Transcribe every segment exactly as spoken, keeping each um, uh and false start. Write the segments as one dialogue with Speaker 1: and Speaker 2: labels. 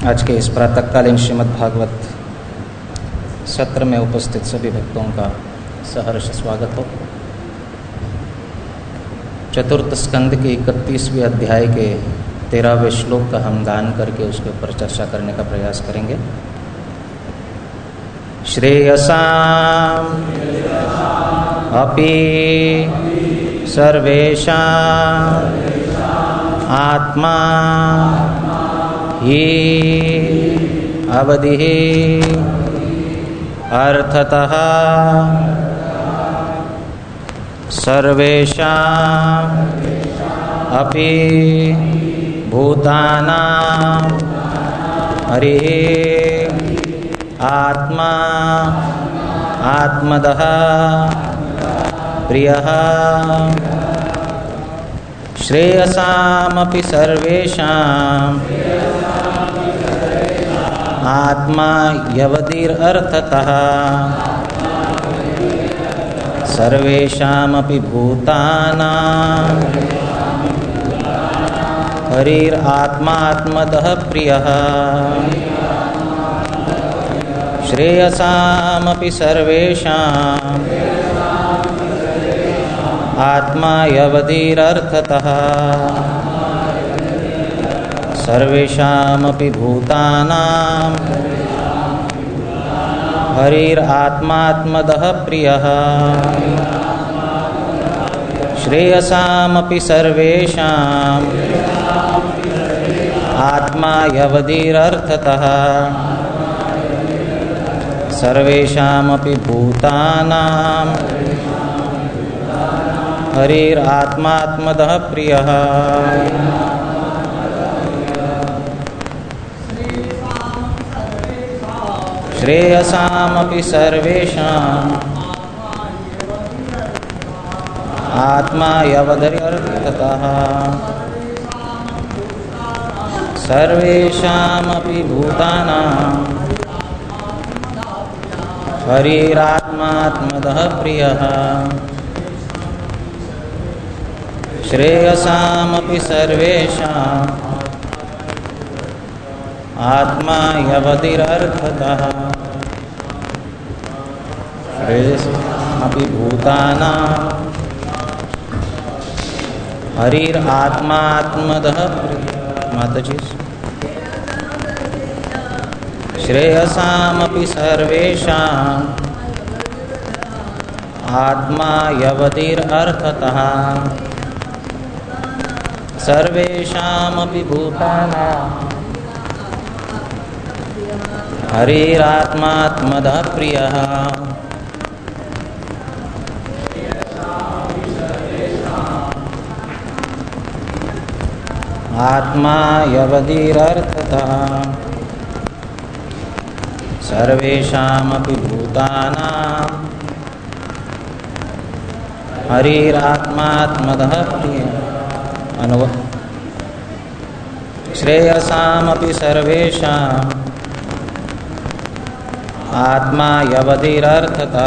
Speaker 1: आज के इस प्रातःकालीन श्रीमद् भागवत सत्र में उपस्थित सभी भक्तों का सहर्ष स्वागत हो। चतुर्थ स्कंद के इकतीसवें अध्याय के तेरहवें श्लोक का हम गान करके उसके ऊपर चर्चा करने का प्रयास करेंगे। श्रेयसाम अपि सर्वेषां आत्मा ही अवधिः अर्थतः सर्वेषां अपि भूतानां हरिः आत्मा आत्मदः प्रियः श्रेयसामपि सर्वेषां आत्मा यवदिरर्थतः सर्वेषामपि भूतानां हरिरात्मात्मदः प्रियः श्रेयसामपि सर्वेषां आत्मा यवदिरर्थतः सर्वेषामपि भूतानां हरिरात्मात्मदः प्रियः श्रेयसामपि सर्वेषां आत्मा यवदिरर्थतः सर्वेषामपि भूतानां हरिरात्मात्मदः प्रियः श्रेयसामपि सर्वेषां आत्मा यवदिरर्थतः सर्वेषामपि भूतानां हरिरात्मात्मदः प्रियः श्रेयसामपि सर्वेषां आत्मा यवदिरर्थतः श्रेयसामपि भूतानां हरिरात्मात्मदः माताजी श्रेयसामपि सर्वेषां आत्मा यवदिरर्थतः सर्वेषामपि भूतानां हरिरात्मात्मदः प्रियः आत्मा यवदिरर्थतः सर्वेषामपि भूतानां हरिरात्मात्मदः प्रियः अनुव श्रेयसामपि सर्वेषां आत्मा यवदिरर्थतः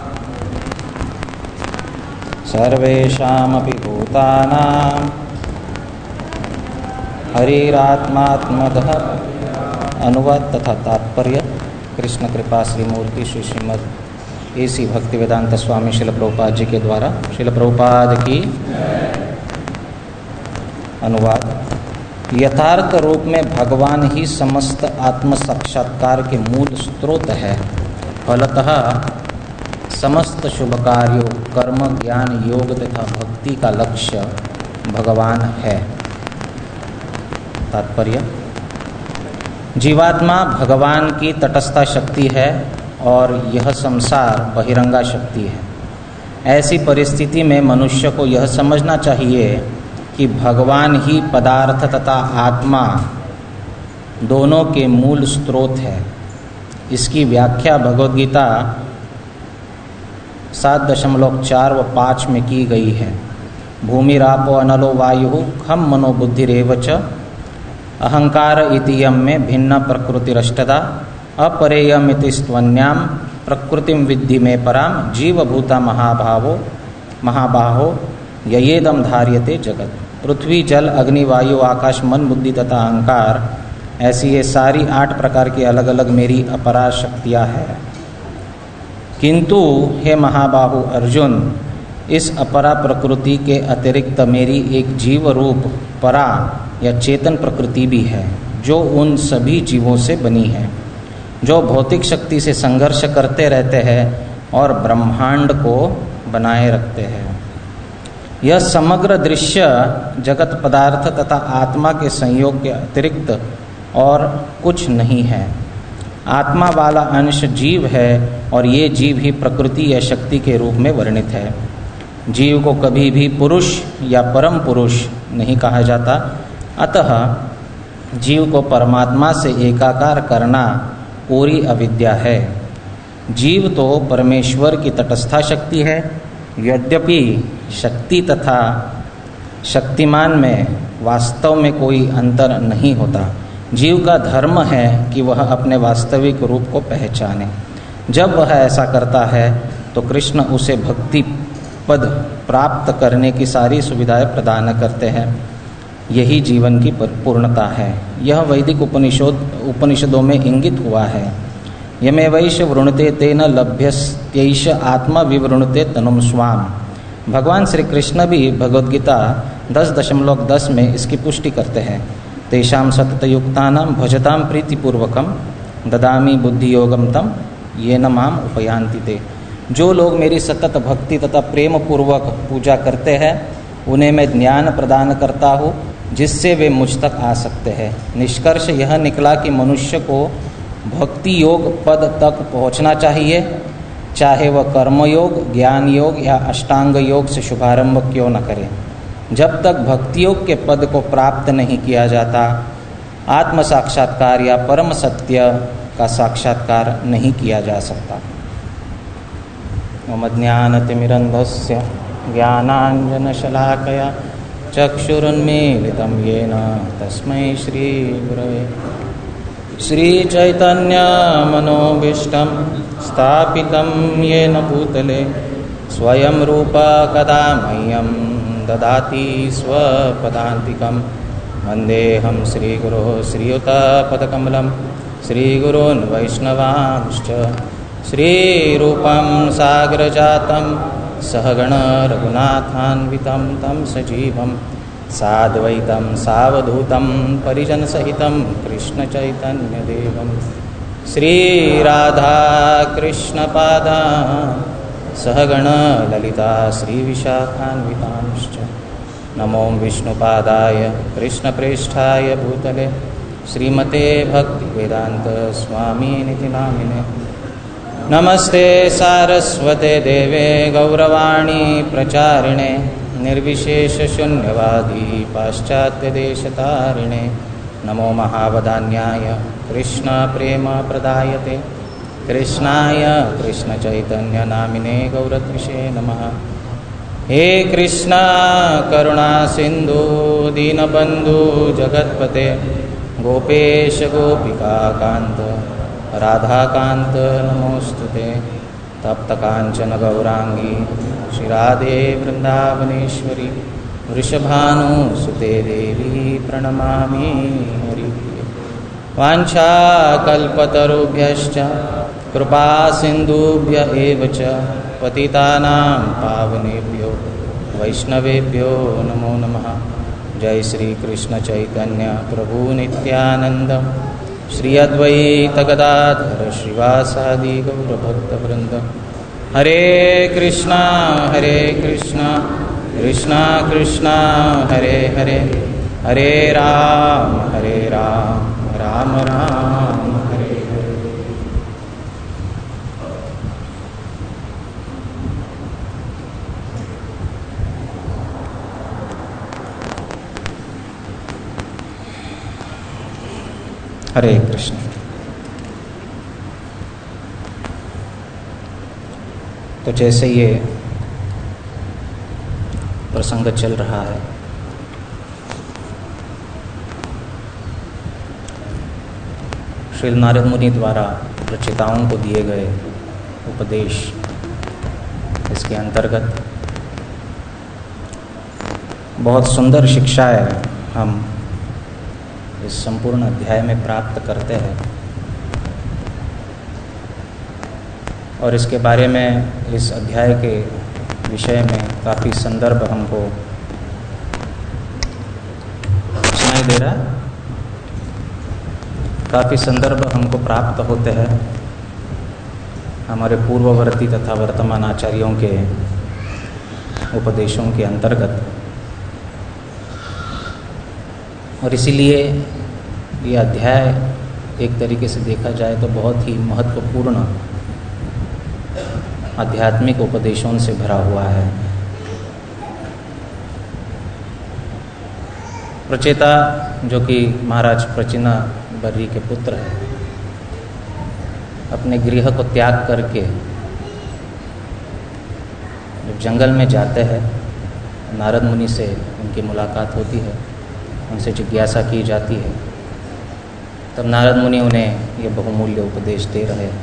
Speaker 1: सर्वेषामपि भूतानां हरिरात्मात्मदः अनुवाद तथा तात्पर्य कृष्ण कृपा श्री मूर्ति श्री श्रीमद एसी भक्तिवेदांत स्वामी शिल प्रभुपाद जी के द्वारा। शिल प्रभुपाद की अनुवाद। यथार्थ रूप में भगवान ही समस्त आत्म साक्षात्कार के मूल स्रोत है। फलतः समस्त शुभ कार्यों कर्म ज्ञान योग तथा भक्ति का लक्ष्य भगवान है। तात्पर्य: जीवात्मा भगवान की तटस्था शक्ति है और यह संसार बहिरंगा शक्ति है। ऐसी परिस्थिति में मनुष्य को यह समझना चाहिए कि भगवान ही पदार्थ तथा आत्मा दोनों के मूल स्रोत है। इसकी व्याख्या भगवद गीता सात दशमलव चार व पाँच में की गई है। भूमिरापो अनलो वायु खम मनो बुद्धिरेव च अहंकार इतियम में भिन्न प्रकृतिरष्टदा अपरेयमिति स्त्वन्याम प्रकृतिम विद्धि में पराम जीवभूता महाभावो महाबाहो ययेदम धार्यते जगत। पृथ्वी जल अग्नि वायु आकाश मन बुद्धि तथा अहंकार ऐसी ये सारी आठ प्रकार की अलग अलग मेरी अपरा शक्तियाँ हैं। किंतु हे महाबाहु अर्जुन, इस अपरा प्रकृति के अतिरिक्त मेरी एक जीव रूप परा या चेतन प्रकृति भी है, जो उन सभी जीवों से बनी है, जो भौतिक शक्ति से संघर्ष करते रहते हैं और ब्रह्मांड को बनाए रखते हैं। यह समग्र दृश्य जगत पदार्थ तथा आत्मा के संयोग के अतिरिक्त और कुछ नहीं है। आत्मा वाला अंश जीव है और ये जीव ही प्रकृति या शक्ति के रूप में वर्णित है। जीव को कभी भी पुरुष या परम पुरुष नहीं कहा जाता, अतः जीव को परमात्मा से एकाकार करना पूरी अविद्या है। जीव तो परमेश्वर की तटस्था शक्ति है, यद्यपि शक्ति तथा शक्तिमान में वास्तव में कोई अंतर नहीं होता। जीव का धर्म है कि वह अपने वास्तविक रूप को पहचाने। जब वह ऐसा करता है तो कृष्ण उसे भक्ति पद प्राप्त करने की सारी सुविधाएं प्रदान करते हैं। यही जीवन की पूर्णता है। यह वैदिक उपनिषद उपनिषदों में इंगित हुआ है। यमे वैश्य वृणते तेन लभ्यस्त्यैष आत्मा विवृणते तनुम स्वाम। भगवान श्री कृष्ण भी भगवद्गीता दस दशमलव दस में इसकी पुष्टि करते हैं। तेषां सततयुक्तानां भजतां प्रीतिपूर्वकं ददामि बुद्धि योगम तम येन माम उपयान्ति ते। जो लोग मेरी सतत भक्ति तथा प्रेम पूर्वक पूजा करते हैं, उन्हें मैं ज्ञान प्रदान करता हूँ, जिससे वे मुझ तक आ सकते हैं। निष्कर्ष यह निकला कि मनुष्य को भक्ति योग पद तक पहुँचना चाहिए, चाहे वह कर्मयोग, ज्ञान योग या अष्टांग योग से शुभारंभ क्यों न करे। जब तक भक्ति योग के पद को प्राप्त नहीं किया जाता, आत्म साक्षात्कार या परम सत्य का साक्षात्कार नहीं किया जा सकता। मम ज्ञानतिमिरन्धस्य ज्ञानाञ्जनशलाकया चक्षुरुन्मीलितं येन तस्मै श्रीगुरवे श्रीचैतन्यमनोभीष्टं स्थापितं येन भूतले स्वयं रूपा कदा मह्यं ददाति स्वपदान्तिकं। वन्देऽहं श्रीगुरोः श्रीयुतपदकमलं श्रीगुरून् वैष्णवांश्च श्रीरूपं सागरजातं सहगण रघुनाथान्वितं तं सजीवं साद्वैतं सावधूतं परिजनसहितं कृष्णचैतन्यदेवं श्रीराधाकृष्णपादान् सहगण ललिता श्रीविशाखान्वितांश्च। नमो विष्णुपादाय कृष्णप्रेष्ठाय भूतले श्रीमते भक्तिवेदान्त स्वामिनिति नामिने। नमस्ते सारस्वते देवे गौरवाणी प्रचारिणे निर्विशेषशून्यवादी पाश्चात्यदेशतारिणे। नमो महावदान्याय कृष्णप्रेमप्रदायते कृष्णाय कृष्णचैतन्यनामिने गौरत्रिषे नमः। हे कृष्णा करुणा सिन्धु दीनबन्धु जगत्पते गोपेश गोपिकाकान्त राधाकान्त नमोस्तुते। तप्तकाञ्चन गौरांगी श्रीराधे वृन्दावनेश्वरी वृषभानुसुते देवी प्रणमामि हरिप्रिये। वाञ्छाकल्पतरुभ्यश्च कृपा सिन्धुभ्य एव च पतितानां पावनेभ्यो वैष्णवेभ्यो नमो नमः। जय श्री कृष्ण चैतन्य प्रभु नित्यानंद श्री अद्वैत गदाधर श्रीवासादि गौरभक्तवृंद। हरे कृष्णा हरे कृष्णा कृष्णा कृष्णा हरे हरे, हरे राम हरे राम राम राम हरे हरे। हरे कृष्ण। तो जैसे ये प्रसंग चल रहा है, श्री नारद मुनि द्वारा रचिताओं को दिए गए उपदेश, इसके अंतर्गत बहुत सुंदर शिक्षाएं हम इस संपूर्ण अध्याय में प्राप्त करते हैं। और इसके बारे में इस अध्याय के विषय में काफ़ी संदर्भ हमको सुनाई दे रहा है, काफ़ी संदर्भ हमको प्राप्त होते हैं हमारे पूर्ववर्ती तथा वर्तमान आचार्यों के उपदेशों के अंतर्गत। और इसीलिए ये अध्याय एक तरीके से देखा जाए तो बहुत ही महत्वपूर्ण आध्यात्मिक उपदेशों से भरा हुआ है। प्रचेता जो कि महाराज प्रचिना बर्री के पुत्र हैं, अपने गृह को त्याग करके जब जंगल में जाते हैं, नारद मुनि से उनकी मुलाकात होती है, उनसे जिज्ञासा की जाती है, तब नारद मुनि उन्हें ये बहुमूल्य उपदेश दे रहे हैं।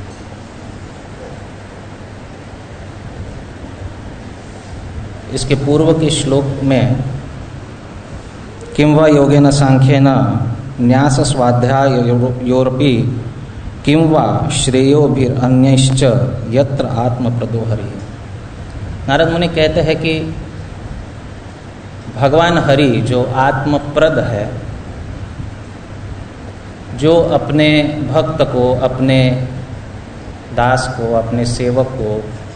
Speaker 1: इसके पूर्व के श्लोक में किं वा योगेन सांख्येन न्यास स्वाध्याय योरपि किं वा श्रेयोभिरन्यश्च यत्र आत्मप्रदो हरि। नारद मुनि कहते हैं कि भगवान हरि जो आत्मप्रद है, जो अपने भक्त को, अपने दास को, अपने सेवक को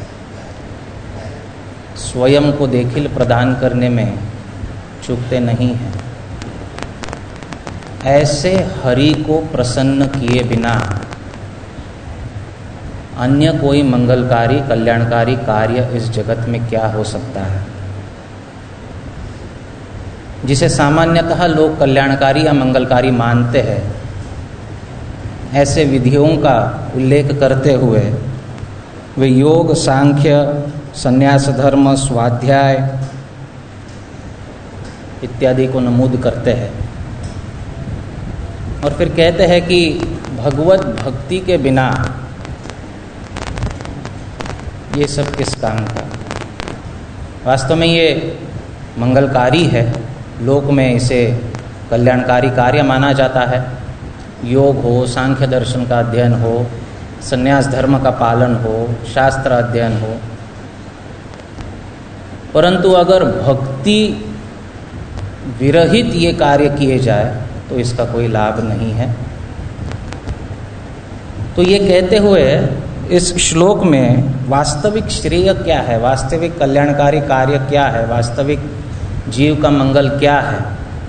Speaker 1: स्वयं को देखिल प्रदान करने में चूकते नहीं हैं, ऐसे हरि को प्रसन्न किए बिना अन्य कोई मंगलकारी कल्याणकारी कार्य इस जगत में क्या हो सकता है। जिसे सामान्यतः लोग कल्याणकारी या मंगलकारी मानते हैं, ऐसे विधियों का उल्लेख करते हुए वे योग, सांख्य, संन्यास धर्म, स्वाध्याय इत्यादि को नमूद करते हैं और फिर कहते हैं कि भगवत भक्ति के बिना ये सब किस काम का। वास्तव में ये मंगलकारी है, लोक में इसे कल्याणकारी कार्य माना जाता है। योग हो, सांख्य दर्शन का अध्ययन हो, संन्यास धर्म का पालन हो, शास्त्र अध्ययन हो, परंतु अगर भक्ति विरहित ये कार्य किए जाए तो इसका कोई लाभ नहीं है। तो ये कहते हुए इस श्लोक में वास्तविक श्रेय क्या है, वास्तविक कल्याणकारी कार्य क्या है, वास्तविक जीव का मंगल क्या है,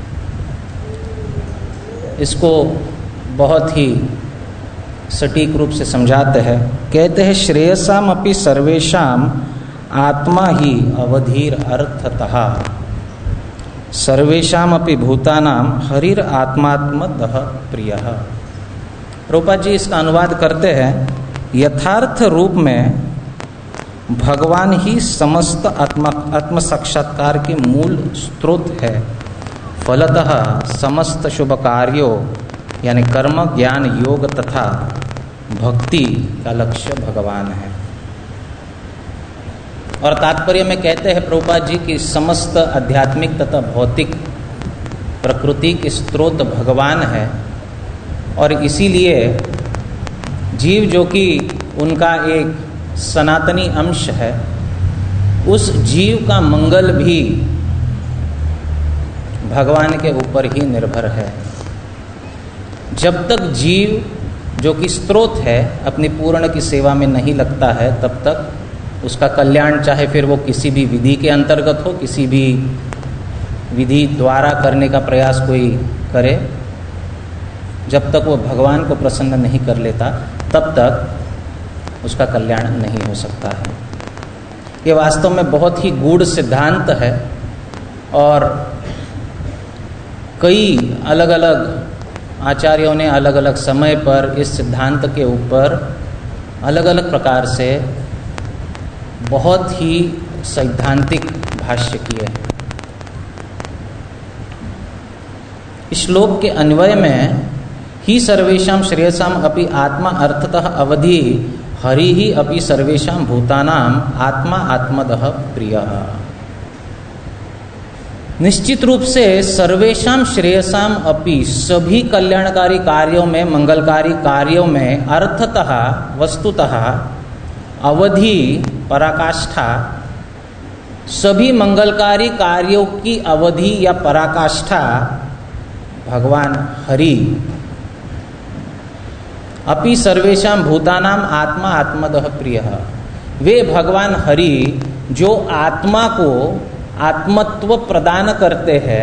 Speaker 1: इसको बहुत ही सटीक रूप से समझाते हैं। कहते हैं श्रेयसाम अपि सर्वेषाम आत्मा ही अवधीर अर्थतः सर्वेषाम अपि भूतानाम हरिर आत्मात्मतः प्रियः। प्रभुपाद जी इसका अनुवाद करते हैं, यथार्थ रूप में भगवान ही समस्त आत्मा आत्म साक्षात्कार के मूल स्रोत है। फलतः समस्त शुभ कार्यों यानी कर्म, ज्ञान, योग तथा भक्ति का लक्ष्य भगवान है। और तात्पर्य में कहते हैं प्रभुपाद जी कि समस्त आध्यात्मिक तथा भौतिक प्रकृति के स्रोत भगवान है और इसीलिए जीव जो कि उनका एक सनातनी अंश है, उस जीव का मंगल भी भगवान के ऊपर ही निर्भर है। जब तक जीव जो कि स्रोत है अपनी पूर्ण की सेवा में नहीं लगता है, तब तक उसका कल्याण चाहे फिर वो किसी भी विधि के अंतर्गत हो, किसी भी विधि द्वारा करने का प्रयास कोई करे, जब तक वो भगवान को प्रसन्न नहीं कर लेता तब तक उसका कल्याण नहीं हो सकता है। ये वास्तव में बहुत ही गूढ़ सिद्धांत है और कई अलग अलग आचार्यों ने अलग अलग समय पर इस सिद्धांत के ऊपर अलग अलग प्रकार से बहुत ही सैद्धांतिक भाष्य किए। इस श्लोक के अन्वय में ही सर्वेषां श्रेयसाम अपि आत्मा अर्थतः अवधि हरि ही अपि सर्वेषां भूतानाम आत्मा आत्मदः प्रियः। निश्चित रूप से सर्वेशम श्रेयसाम अपि, सभी कल्याणकारी कार्यों में, मंगलकारी कार्यों में अर्थतः, वस्तुतः, अवधि, पराकाष्ठा, सभी मंगलकारी कार्यों की अवधि या पराकाष्ठा भगवान हरि। अपि सर्वेशम भूतानाम आत्मा आत्मदः प्रियः, वे भगवान हरि जो आत्मा को आत्मत्व प्रदान करते हैं,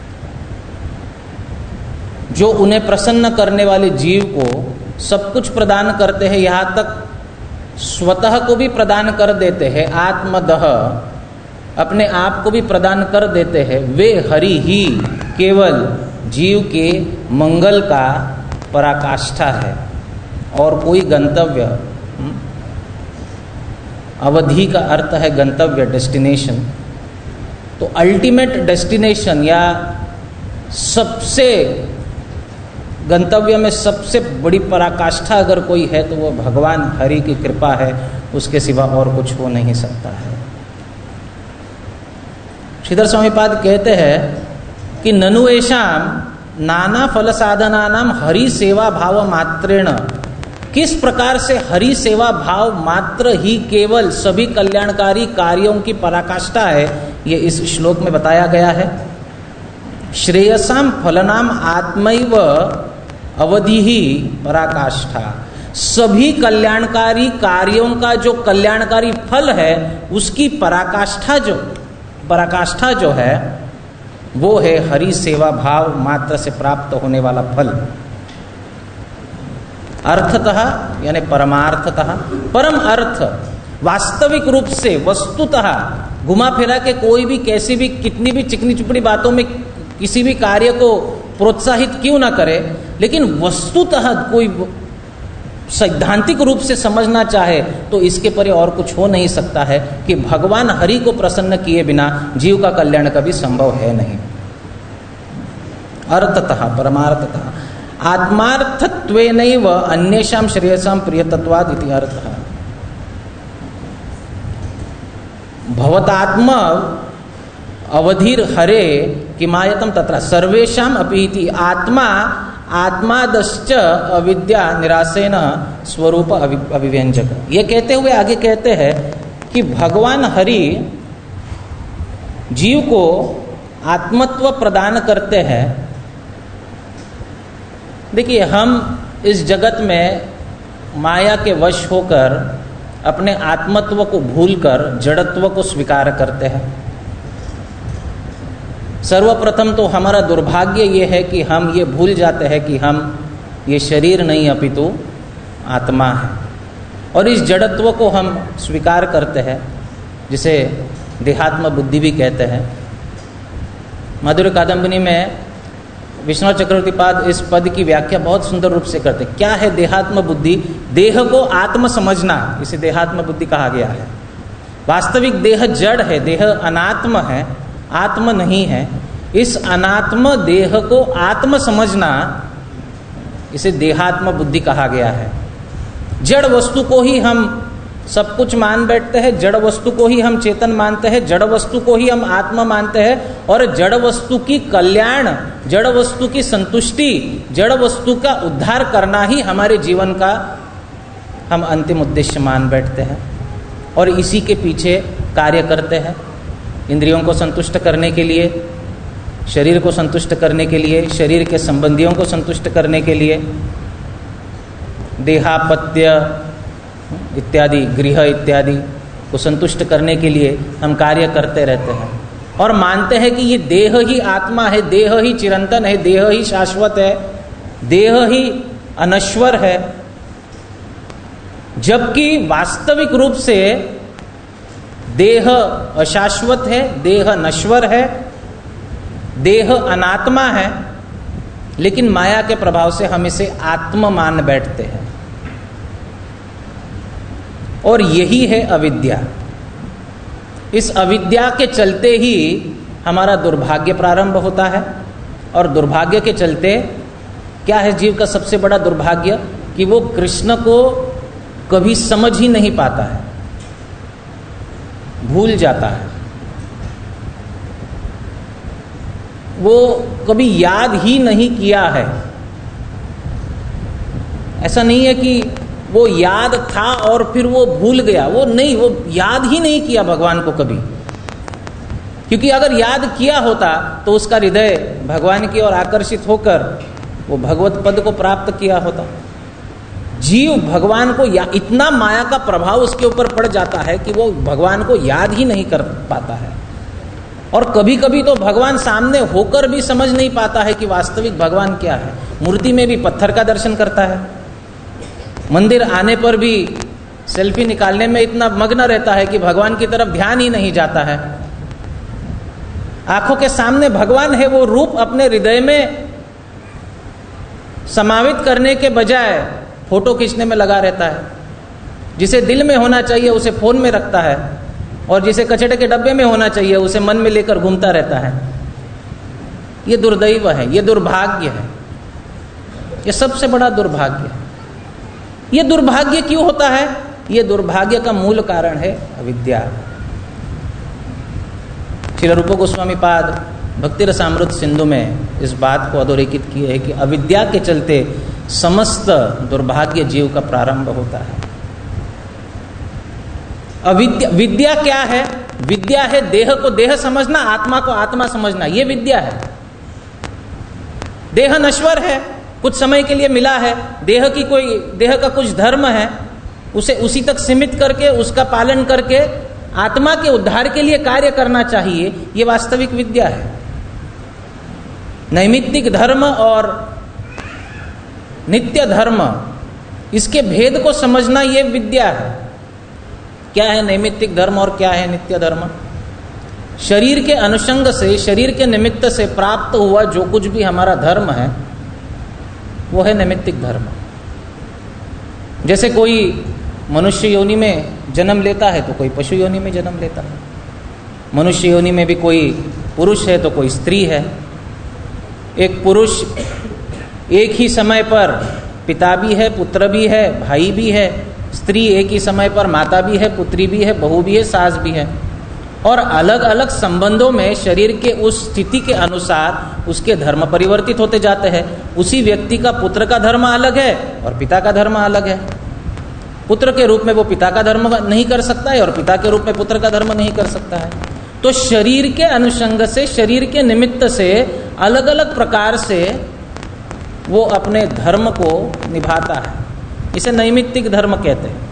Speaker 1: जो उन्हें प्रसन्न करने वाले जीव को सब कुछ प्रदान करते हैं, यहाँ तक स्वतः को भी प्रदान कर देते हैं, आत्मदः, अपने आप को भी प्रदान कर देते हैं, वे हरि ही केवल जीव के मंगल का पराकाष्ठा है और कोई गंतव्य। अवधि का अर्थ है गंतव्य, डेस्टिनेशन। तो अल्टीमेट डेस्टिनेशन या सबसे गंतव्य में सबसे बड़ी पराकाष्ठा अगर कोई है तो वो भगवान हरि की कृपा है, उसके सिवा और कुछ हो नहीं सकता है। श्रीधर स्वामीपाद कहते हैं कि ननु एषाम नाना फल साधनानाम हरि सेवा भाव मात्रेण, किस प्रकार से हरि सेवा भाव मात्र ही केवल सभी कल्याणकारी कार्यों की पराकाष्ठा है, ये इस श्लोक में बताया गया है। श्रेयसाम फलनाम आत्मैव अवधि ही पराकाष्ठा, सभी कल्याणकारी कार्यों का जो कल्याणकारी फल है उसकी पराकाष्ठा जो पराकाष्ठा जो है वो है हरि सेवा भाव मात्र से प्राप्त होने वाला फल। अर्थतः यानी परमार्थतः, परम अर्थ, वास्तविक रूप से, वस्तुतः, घुमा फिरा के कोई भी कैसी भी कितनी भी चिकनी चुपड़ी बातों में किसी भी कार्य को प्रोत्साहित क्यों ना करे, लेकिन वस्तुतः कोई सैद्धांतिक रूप से समझना चाहे तो इसके परे और कुछ हो नहीं सकता है कि भगवान हरि को प्रसन्न किए बिना जीव का कल्याण कभी संभव है नहीं। अर्थतः, परमार्थतः, आत्मार्थत्वेनैव अन्येषां श्रेयसां प्रियतत्वात् इति अर्थः। भवतात्म अवधिर हरे किमायतम तत्र सर्वेषां अपि इति आत्मा आत्मादश्च अविद्या निरासेन स्वरूप अभिव्यंजक। ये कहते हुए आगे कहते हैं कि भगवान हरि जीव को आत्मत्व प्रदान करते हैं। देखिए, हम इस जगत में माया के वश होकर अपने आत्मत्व को भूलकर जड़त्व को स्वीकार करते हैं। सर्वप्रथम तो हमारा दुर्भाग्य ये है कि हम ये भूल जाते हैं कि हम ये शरीर नहीं अपितु आत्मा है, और इस जड़त्व को हम स्वीकार करते हैं, जिसे देहात्म बुद्धि भी कहते हैं। माधुर्य कादंबनी में विष्णु चक्रवर्ती पाद इस पद की व्याख्या बहुत सुंदर रूप से करते। क्या है देहात्म बुद्धि? देह को आत्म समझना, इसे देहात्म बुद्धि कहा गया है। वास्तविक देह जड़ है, देह अनात्म है, आत्म नहीं है। इस अनात्म देह को आत्म समझना, इसे देहात्म बुद्धि कहा गया है। जड़ वस्तु को ही हम सब कुछ मान बैठते हैं, जड़ वस्तु को ही हम चेतन मानते हैं, जड़ वस्तु को ही हम आत्मा मानते हैं, और जड़ वस्तु की कल्याण, जड़ वस्तु की संतुष्टि, जड़ वस्तु का उद्धार करना ही हमारे जीवन का हम अंतिम उद्देश्य मान बैठते हैं, और इसी के पीछे कार्य करते हैं। इंद्रियों को संतुष्ट करने के लिए, शरीर को संतुष्ट करने के लिए, शरीर के संबंधियों को संतुष्ट करने के लिए, देहापत्य इत्यादि, गृह इत्यादि को संतुष्ट करने के लिए हम कार्य करते रहते हैं, और मानते हैं कि ये देह ही आत्मा है, देह ही चिरंतन है, देह ही शाश्वत है, देह ही अनश्वर है। जबकि वास्तविक रूप से देह अशाश्वत है, देह नश्वर है, देह अनात्मा है, लेकिन माया के प्रभाव से हम इसे आत्म मान बैठते हैं, और यही है अविद्या। इस अविद्या के चलते ही हमारा दुर्भाग्य प्रारंभ होता है, और दुर्भाग्य के चलते क्या है जीव का सबसे बड़ा दुर्भाग्य? कि वो कृष्ण को कभी समझ ही नहीं पाता है, भूल जाता है। वो कभी याद ही नहीं किया है। ऐसा नहीं है कि वो याद था और फिर वो भूल गया, वो नहीं, वो याद ही नहीं किया भगवान को कभी। क्योंकि अगर याद किया होता तो उसका हृदय भगवान की ओर आकर्षित होकर वो भगवत पद को प्राप्त किया होता। जीव भगवान को या इतना माया का प्रभाव उसके ऊपर पड़ जाता है कि वो भगवान को याद ही नहीं कर पाता है। और कभी कभी तो भगवान सामने होकर भी समझ नहीं पाता है कि वास्तविक भगवान क्या है। मूर्ति में भी पत्थर का दर्शन करता है, मंदिर आने पर भी सेल्फी निकालने में इतना मग्न रहता है कि भगवान की तरफ ध्यान ही नहीं जाता है। आंखों के सामने भगवान है, वो रूप अपने हृदय में समावित करने के बजाय फोटो खींचने में लगा रहता है। जिसे दिल में होना चाहिए उसे फोन में रखता है, और जिसे कचड़े के डब्बे में होना चाहिए उसे मन में लेकर घूमता रहता है। ये दुर्दैव है, ये दुर्भाग्य है, ये सबसे बड़ा दुर्भाग्य है। ये दुर्भाग्य क्यों होता है? ये दुर्भाग्य का मूल कारण है अविद्या। श्री रूप गोस्वामी पाद भक्ति रसामृत सिंधु में इस बात को अधोरेखित किए है कि अविद्या के चलते समस्त दुर्भाग्य जीव का प्रारंभ होता है। अविद्या, विद्या क्या है? विद्या है देह को देह समझना, आत्मा को आत्मा समझना, ये विद्या है। देह नश्वर है, कुछ समय के लिए मिला है, देह की कोई देह का कुछ धर्म है, उसे उसी तक सीमित करके उसका पालन करके आत्मा के उद्धार के लिए कार्य करना चाहिए, ये वास्तविक विद्या है। नैमित्तिक धर्म और नित्य धर्म, इसके भेद को समझना ये विद्या है। क्या है नैमित्तिक धर्म और क्या है नित्य धर्म? शरीर के अनुषंग से, शरीर के निमित्त से प्राप्त हुआ जो कुछ भी हमारा धर्म है वो है नैमित्तिक धर्म। जैसे कोई मनुष्य योनि में जन्म लेता है तो कोई पशु योनि में जन्म लेता है। मनुष्य योनि में भी कोई पुरुष है तो कोई स्त्री है। एक पुरुष एक ही समय पर पिता भी है, पुत्र भी है, भाई भी है। स्त्री एक ही समय पर माता भी है, पुत्री भी है, बहू भी है, सास भी है। और अलग अलग संबंधों में शरीर के उस स्थिति के अनुसार उसके धर्म परिवर्तित होते जाते हैं। उसी व्यक्ति का पुत्र का धर्म अलग है और पिता का धर्म अलग है। पुत्र के रूप में वो पिता का धर्म नहीं कर सकता है और पिता के रूप में पुत्र का धर्म नहीं कर सकता है। तो शरीर के अनुषंग से, शरीर के निमित्त से अलग अलग प्रकार से वो अपने धर्म को निभाता है। इसे नैमित्तिक धर्म कहते हैं।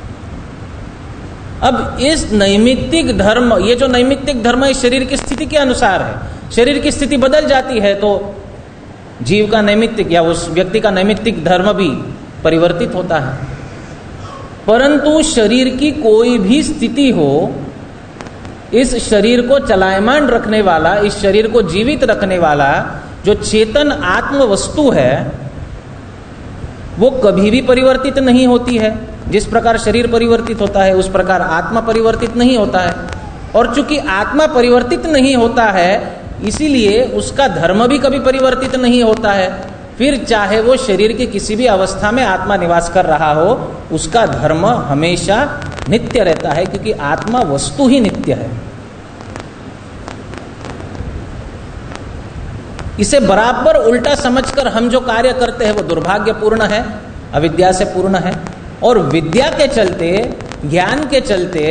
Speaker 1: अब इस नैमित्तिक धर्म, ये जो नैमित्तिक धर्म है शरीर की स्थिति के अनुसार है। शरीर की स्थिति बदल जाती है तो जीव का नैमित्तिक या उस व्यक्ति का नैमित्तिक धर्म भी परिवर्तित होता है। परंतु शरीर की कोई भी स्थिति हो, इस शरीर को चलायमान रखने वाला, इस शरीर को जीवित रखने वाला जो चेतन आत्म वस्तु है वो कभी भी परिवर्तित नहीं होती है। जिस प्रकार शरीर परिवर्तित होता है उस प्रकार आत्मा परिवर्तित नहीं होता है। और चूंकि आत्मा परिवर्तित नहीं होता है इसीलिए उसका धर्म भी कभी परिवर्तित नहीं होता है। फिर चाहे वो शरीर की किसी भी अवस्था में आत्मा निवास कर रहा हो, उसका धर्म हमेशा नित्य रहता है, क्योंकि आत्मा वस्तु ही नित्य है। इसे बराबर उल्टा समझकर हम जो कार्य करते हैं वो दुर्भाग्यपूर्ण है, अविद्या से पूर्ण है। और विद्या के चलते, ज्ञान के चलते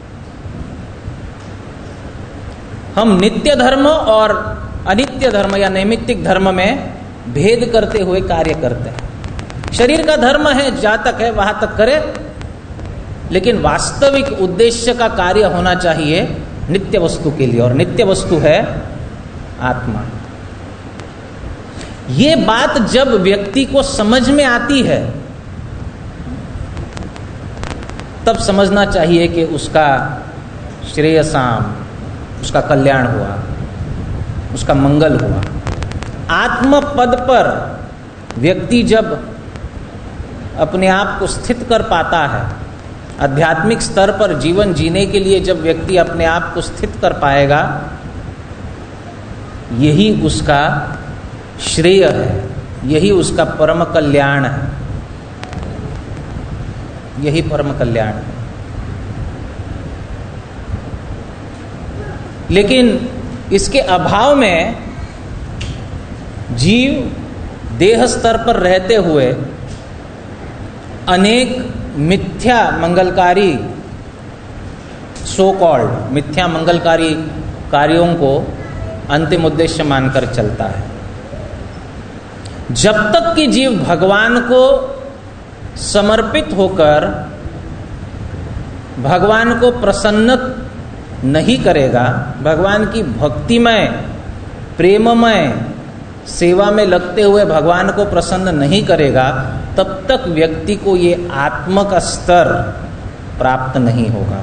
Speaker 1: हम नित्य धर्म और अनित्य धर्म या नैमित्तिक धर्म में भेद करते हुए कार्य करते हैं। शरीर का धर्म है, जहां तक है वहां तक करे, लेकिन वास्तविक उद्देश्य का कार्य होना चाहिए नित्य वस्तु के लिए, और नित्य वस्तु है आत्मा। ये बात जब व्यक्ति को समझ में आती है तब समझना चाहिए कि उसका श्रेयसाम, उसका कल्याण हुआ, उसका मंगल हुआ। आत्म पद पर व्यक्ति जब अपने आप को स्थित कर पाता है, आध्यात्मिक स्तर पर जीवन जीने के लिए जब व्यक्ति अपने आप को स्थित कर पाएगा, यही उसका श्रेय है, यही उसका परम कल्याण है, यही परम कल्याण है। लेकिन इसके अभाव में जीव देह स्तर पर रहते हुए अनेक मिथ्या मंगलकारी सो कॉल्ड मिथ्या मंगलकारी कार्यों को अंतिम उद्देश्य मानकर चलता है। जब तक कि जीव भगवान को समर्पित होकर भगवान को प्रसन्न नहीं करेगा, भगवान की भक्तिमय प्रेममय सेवा में लगते हुए भगवान को प्रसन्न नहीं करेगा, तब तक व्यक्ति को ये आत्म का स्तर प्राप्त नहीं होगा।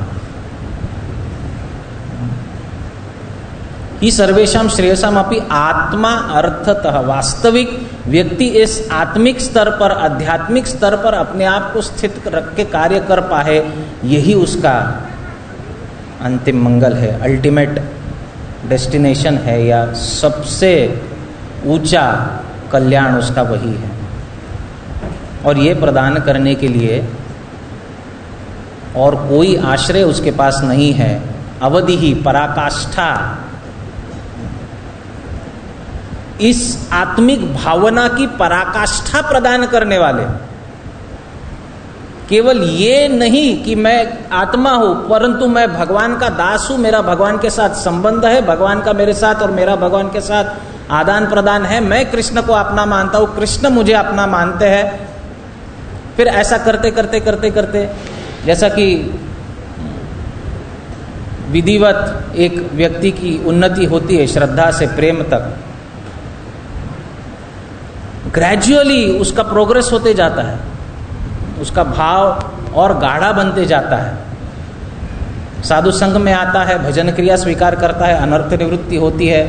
Speaker 1: ही सर्वेशम श्रेयसम अपि आत्मा अर्थतः, वास्तविक व्यक्ति इस आत्मिक स्तर पर आध्यात्मिक स्तर पर अपने आप को स्थित रख के कार्य कर पाए, यही उसका अंतिम मंगल है, अल्टीमेट डेस्टिनेशन है, या सबसे ऊंचा कल्याण उसका वही है। और ये प्रदान करने के लिए और कोई आश्रय उसके पास नहीं है। अवधि ही पराकाष्ठा, इस आत्मिक भावना की पराकाष्ठा प्रदान करने वाले, केवल ये नहीं कि मैं आत्मा हूं परंतु मैं भगवान का दास हूं, मेरा भगवान के साथ संबंध है, भगवान का मेरे साथ और मेरा भगवान के साथ आदान प्रदान है, मैं कृष्ण को अपना मानता हूं, कृष्ण मुझे अपना मानते हैं। फिर ऐसा करते करते करते करते जैसा कि विधिवत एक व्यक्ति की उन्नति होती है श्रद्धा से प्रेम तक, ग्रेजुअली उसका प्रोग्रेस होते जाता है, उसका भाव और गाढ़ा बनते जाता है। साधु संघ में आता है, भजन क्रिया स्वीकार करता है, अनर्थ निवृत्ति होती है,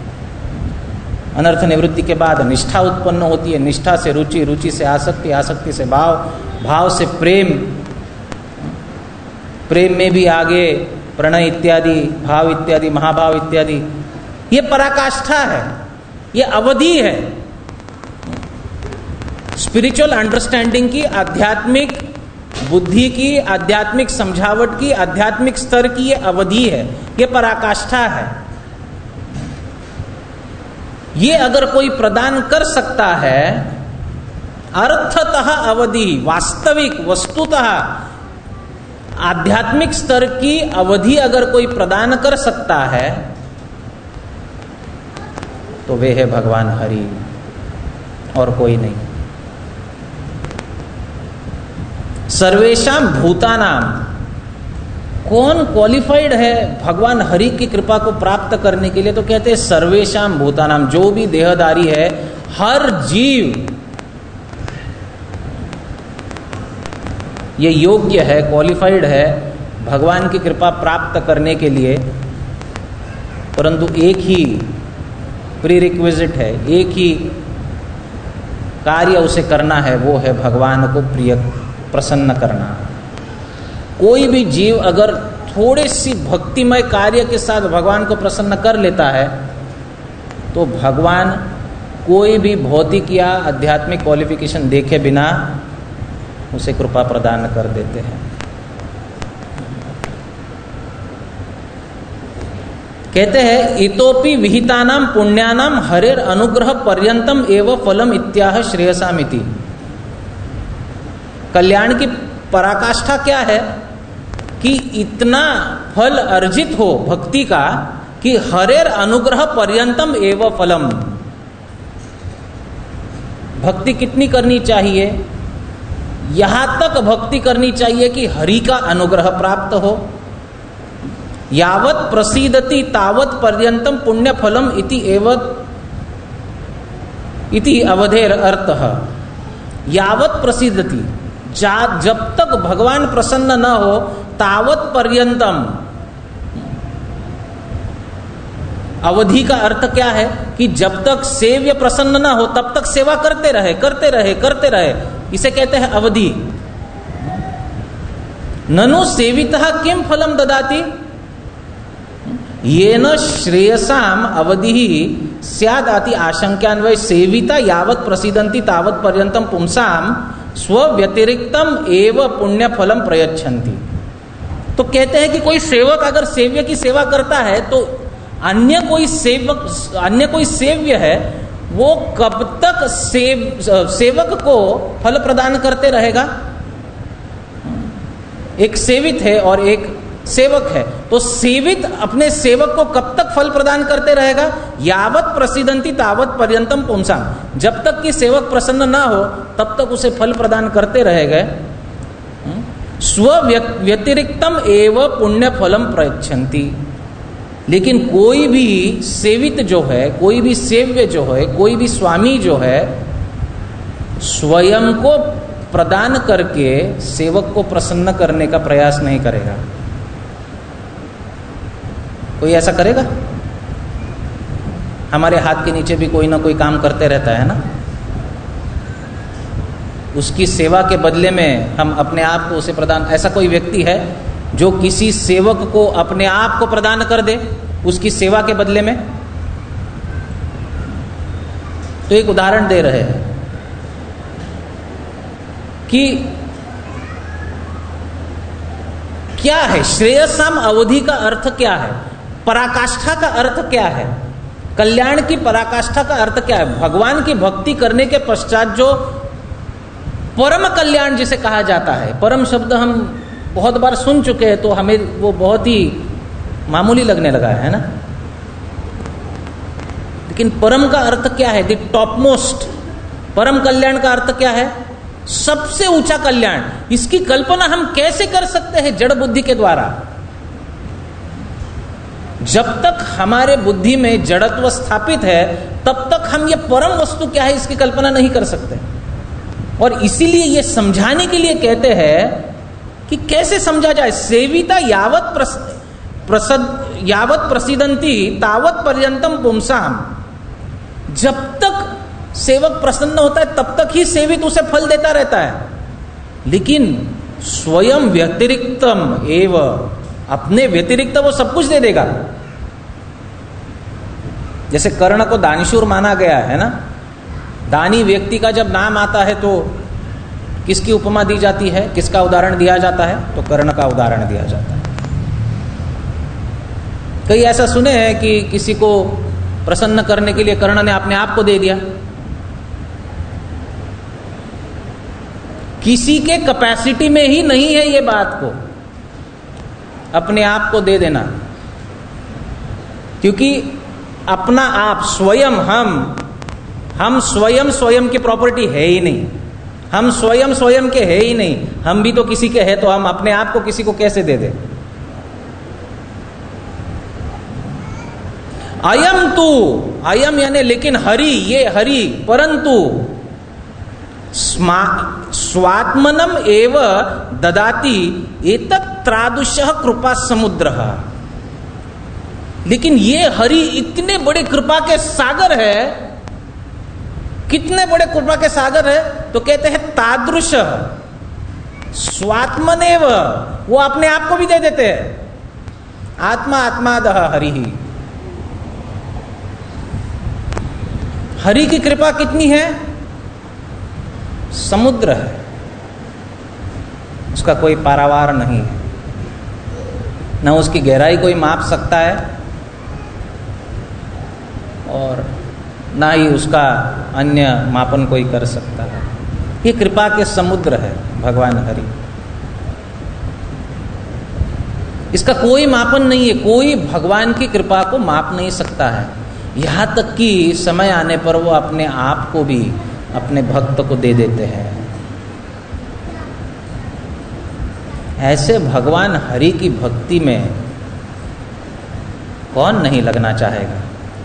Speaker 1: अनर्थ निवृत्ति के बाद निष्ठा उत्पन्न होती है, निष्ठा से रुचि, रुचि से आसक्ति, आसक्ति से भाव, भाव से प्रेम, प्रेम में भी आगे प्रणय इत्यादि, भाव इत्यादि, महाभाव इत्यादि। ये पराकाष्ठा है, ये अवधि है। स्पिरिचुअल अंडरस्टैंडिंग की, आध्यात्मिक बुद्धि की, आध्यात्मिक समझावट की, आध्यात्मिक स्तर की ये अवधि है, ये पराकाष्ठा है। ये अगर कोई प्रदान कर सकता है, अर्थतः अवधि, वास्तविक वस्तुतः आध्यात्मिक स्तर की अवधि अगर कोई प्रदान कर सकता है, तो वे है भगवान हरि और कोई नहीं। सर्वेशाम भूतानाम, कौन क्वालिफाइड है भगवान हरि की कृपा को प्राप्त करने के लिए? तो कहते हैं सर्वेशाम भूतानाम, जो भी देहधारी है, हर जीव ये योग्य है, क्वालिफाइड है भगवान की कृपा प्राप्त करने के लिए। परंतु एक ही प्रीरिक्विजिट है, एक ही कार्य उसे करना है, वो है भगवान को प्रिय प्रसन्न करना। कोई भी जीव अगर थोड़ी सी भक्तिमय कार्य के साथ भगवान को प्रसन्न कर लेता है, तो भगवान कोई भी भौतिक या आध्यात्मिक क्वालिफिकेशन देखे बिना उसे कृपा प्रदान कर देते हैं। कहते हैं इतोपि विहितानाम पुण्यानाम हरेर अनुग्रह पर्यंतम एवं फलम इत्याह श्रेयसामिति। कल्याण की पराकाष्ठा क्या है कि इतना फल अर्जित हो भक्ति का कि हरेर अनुग्रह पर्यंतम एवं फलम। भक्ति कितनी करनी चाहिए? यहां तक भक्ति करनी चाहिए कि हरि का अनुग्रह प्राप्त हो। यावत प्रसीदति तावत पर्यंतम पुण्य फलम इति एवत इति अवधेर अर्थः। यावत प्रसीदति, जब तक भगवान प्रसन्न न हो तावत पर्यंतम। अवधि का अर्थ क्या है कि जब तक सेव्य प्रसन्न न हो तब तक सेवा करते रहे करते रहे करते रहे, इसे कहते हैं अवधि। ननु सेवितः किम फलम ददाति, येन श्रेयसाम अवधि स्याद आति आशंक्यान्वय सेविता यावत प्रसीदंति तावत पर्यंतम पुंसाम स्व व्यतिरिक्तम एव पुण्य फलम प्रयच्छन्ति। तो कहते हैं कि कोई सेवक अगर सेव्य की सेवा करता है तो अन्य कोई सेवक अन्य कोई सेव्य है वो कब तक सेव सेवक को फल प्रदान करते रहेगा? एक सेवित है और एक सेवक है, तो सेवित अपने सेवक को कब तक फल प्रदान करते रहेगा? यावत प्रसिद्धंति तावत पर्यंतम पुंसाम। जब तक कि सेवक प्रसन्न ना हो तब तक उसे फल प्रदान करते रहेगा। स्व व्यतिरिक्तम एव पुण्य फलम प्रयच्छन्ति। लेकिन कोई भी सेवित जो है, कोई भी सेव्य जो है, कोई भी स्वामी जो है, स्वयं को प्रदान करके सेवक को प्रसन्न करने का प्रयास नहीं करेगा। कोई ऐसा करेगा? हमारे हाथ के नीचे भी कोई ना कोई काम करते रहता है ना, उसकी सेवा के बदले में हम अपने आप को उसे प्रदान। ऐसा कोई व्यक्ति है जो किसी सेवक को अपने आप को प्रदान कर दे उसकी सेवा के बदले में? तो एक उदाहरण दे रहे हैं कि क्या है श्रेयसाम अवधि का अर्थ, क्या है पराकाष्ठा का अर्थ, क्या है कल्याण की पराकाष्ठा का अर्थ, क्या है? भगवान की भक्ति करने के पश्चात जो परम कल्याण जिसे कहा जाता है, परम शब्द हम बहुत बार सुन चुके हैं तो हमें वो बहुत ही मामूली लगने लगा है ना, लेकिन परम का अर्थ क्या है? The topmost. परम कल्याण का अर्थ क्या है? सबसे ऊंचा कल्याण। इसकी कल्पना हम कैसे कर सकते हैं जड़ बुद्धि के द्वारा? जब तक हमारे बुद्धि में जड़त्व स्थापित है तब तक हम ये परम वस्तु क्या है इसकी कल्पना नहीं कर सकते। और इसीलिए ये समझाने के लिए कहते हैं कि कैसे समझा जाए। सेविता यावत प्रस, प्रसद यावत प्रसिद्धंति तावत पर्यंतम पुंसाम। जब तक सेवक प्रसन्न होता है तब तक ही सेवित उसे फल देता रहता है, लेकिन स्वयं व्यतिरिक्तम एव, अपने व्यतिरिक्त वो सब कुछ दे देगा। जैसे कर्ण को दानशूर माना गया है ना, दानी व्यक्ति का जब नाम आता है तो किसकी उपमा दी जाती है, किसका उदाहरण दिया जाता है? तो कर्ण का उदाहरण दिया जाता है। कई ऐसा सुने हैं कि किसी को प्रसन्न करने के लिए कर्ण ने अपने आप को दे दिया। किसी के कैपेसिटी में ही नहीं है ये बात को अपने आप को दे देना, क्योंकि अपना आप स्वयं हम हम स्वयं स्वयं की प्रॉपर्टी है ही नहीं, हम स्वयं स्वयं के है ही नहीं। हम भी तो किसी के हैं, तो हम अपने आप को किसी को कैसे दे दे? अयम तू, अयम यानी लेकिन हरि, ये हरि, परंतु स्वात्मनम एव ददाति एतत् त्रादुषः कृपा समुद्रः। लेकिन ये हरि इतने बड़े कृपा के सागर है, कितने बड़े कृपा के सागर है, तो कहते हैं तादृश स्वात्मनेव, वो अपने आप को भी दे देते हैं। आत्मा आत्मादः हरि ही। हरि की कृपा कितनी है? समुद्र है, उसका कोई पारावार नहीं है, न उसकी गहराई कोई माप सकता है और ना ही उसका अन्य मापन कोई कर सकता है। ये कृपा के समुद्र है भगवान हरि, इसका कोई मापन नहीं है। कोई भगवान की कृपा को माप नहीं सकता है, यहां तक कि समय आने पर वो अपने आप को भी अपने भक्त को दे देते हैं। ऐसे भगवान हरि की भक्ति में कौन नहीं लगना चाहेगा?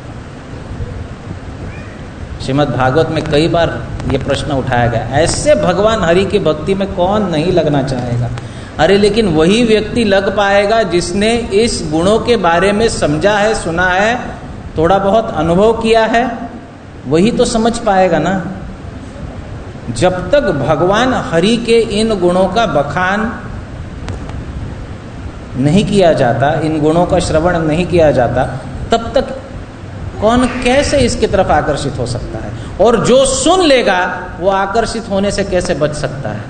Speaker 1: श्रीमद् भागवत में कई बार ये प्रश्न उठाया गया, ऐसे भगवान हरि की भक्ति में कौन नहीं लगना चाहेगा? अरे लेकिन वही व्यक्ति लग पाएगा जिसने इस गुणों के बारे में समझा है, सुना है, थोड़ा बहुत अनुभव किया है, वही तो समझ पाएगा ना। जब तक भगवान हरि के इन गुणों का बखान नहीं किया जाता, इन गुणों का श्रवण नहीं किया जाता, तब तक कौन कैसे इसकी तरफ आकर्षित हो सकता है? और जो सुन लेगा वो आकर्षित होने से कैसे बच सकता है?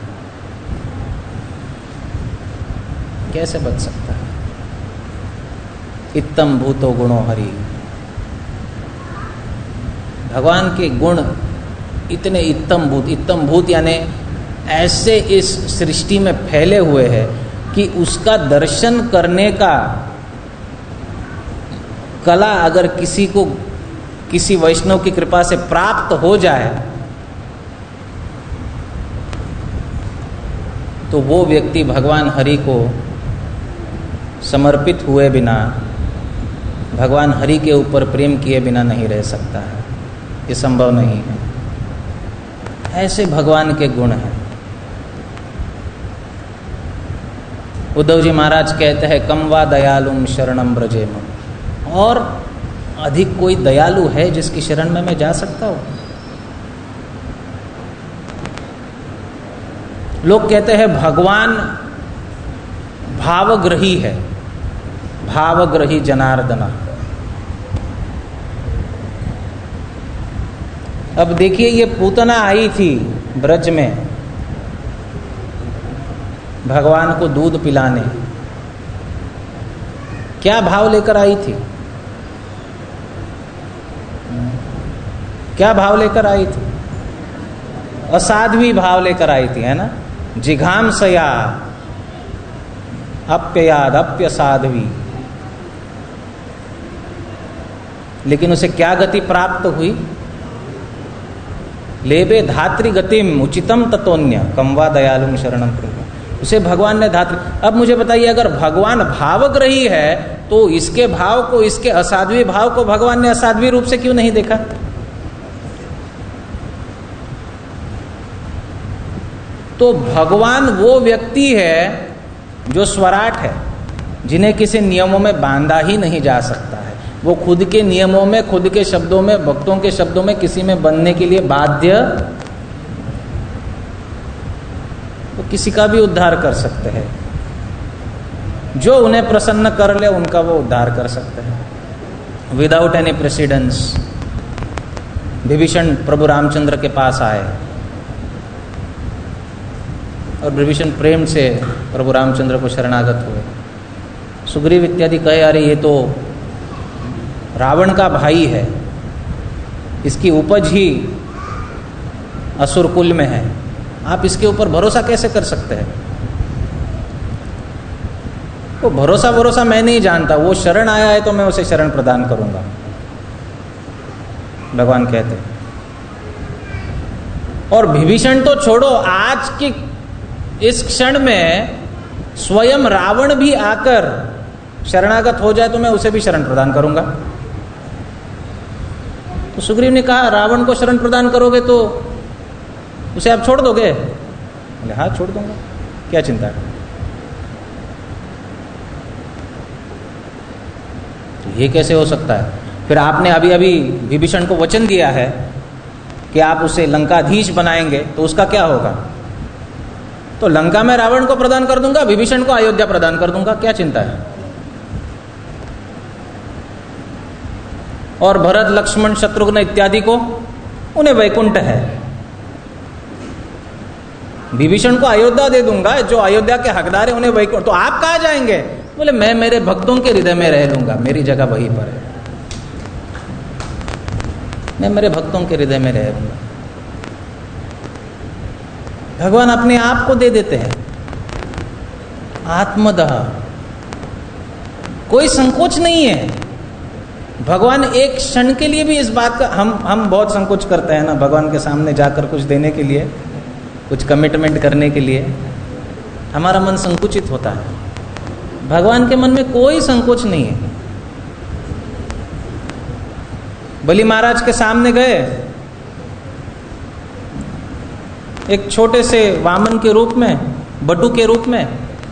Speaker 1: कैसे बच सकता है? इत्तम भूतो गुणो हरि। भगवान के गुण इतने इत्तम भूत, इत्तम भूत यानी ऐसे इस सृष्टि में फैले हुए हैं कि उसका दर्शन करने का कला अगर किसी को किसी वैष्णव की कृपा से प्राप्त हो जाए तो वो व्यक्ति भगवान हरि को समर्पित हुए बिना, भगवान हरि के ऊपर प्रेम किए बिना नहीं रह सकता है। ये संभव नहीं है। ऐसे भगवान के गुण हैं। उद्धव जी महाराज कहते हैं कम वा दयालुम शरणम ब्रजेम, और अधिक कोई दयालु है जिसकी शरण में मैं जा सकता हूं? लोग कहते हैं भगवान भावग्रही है, भावग्रही जनार्दना। अब देखिए ये पूतना आई थी ब्रज में भगवान को दूध पिलाने, क्या भाव लेकर आई थी? क्या भाव लेकर आई थी? असाध्वी भाव लेकर आई थी, है ना। जिघांसया अप्ययाद अप्य साध्वी। लेकिन उसे क्या गति प्राप्त हुई? लेबे धात्री गतिम उचितम ततोन्य कमवा दयालुम शरणम प्रभु। उसे भगवान ने धात्री। अब मुझे बताइए, अगर भगवान भावग्रही है तो इसके भाव को, इसके असाध्वी भाव को भगवान ने असाध्वी रूप से क्यों नहीं देखा? तो भगवान वो व्यक्ति है जो स्वराट है, जिन्हें किसी नियमों में बांधा ही नहीं जा सकता है। वो खुद के नियमों में, खुद के शब्दों में, भक्तों के शब्दों में किसी में बनने के लिए बाध्य, वो किसी का भी उद्धार कर सकते हैं। जो उन्हें प्रसन्न कर ले उनका वो उद्धार कर सकते हैं विदाउट एनी प्रेसिडेंस। विभीषण प्रभु रामचंद्र के पास आए और विभीषण प्रेम से प्रभु रामचंद्र को शरणागत हुए। सुग्रीव इत्यादि कहे अरे ये तो रावण का भाई है, इसकी उपज ही असुर कुल में है, आप इसके ऊपर भरोसा कैसे कर सकते हैं? वो भरोसा भरोसा मैं नहीं जानता, वो शरण आया है तो मैं उसे शरण प्रदान करूंगा, भगवान कहते हैं। और विभीषण तो छोड़ो, आज की इस क्षण में स्वयं रावण भी आकर शरणागत हो जाए तो मैं उसे भी शरण प्रदान करूंगा। तो सुग्रीव ने कहा रावण को शरण प्रदान करोगे तो उसे आप छोड़ दोगे? बोले हाँ छोड़ दूंगा, क्या चिंता है। तो ये कैसे हो सकता है? फिर आपने अभी अभी विभीषण को वचन दिया है कि आप उसे लंकाधीश बनाएंगे, तो उसका क्या होगा? तो लंका में रावण को प्रदान कर दूंगा, विभीषण को अयोध्या प्रदान कर दूंगा, क्या चिंता है। और भरत लक्ष्मण शत्रुघ्न इत्यादि को, उन्हें वैकुंठ है। विभीषण को अयोध्या दे दूंगा, जो अयोध्या के हकदार है उन्हें वैकुंठ। तो आप कहाँ जाएंगे? बोले मैं मेरे भक्तों के हृदय में रह लूंगा, मेरी जगह वहीं पर है, मैं मेरे भक्तों के हृदय में रह लूंगा। भगवान अपने आप को दे देते हैं, आत्मदह, कोई संकोच नहीं है। भगवान एक क्षण के लिए भी इस बात का, हम हम बहुत संकोच करते हैं ना भगवान के सामने जाकर कुछ देने के लिए, कुछ कमिटमेंट करने के लिए हमारा मन संकुचित होता है। भगवान के मन में कोई संकोच नहीं है। बलि महाराज के सामने गए, एक छोटे से वामन के रूप में, बटू के रूप में,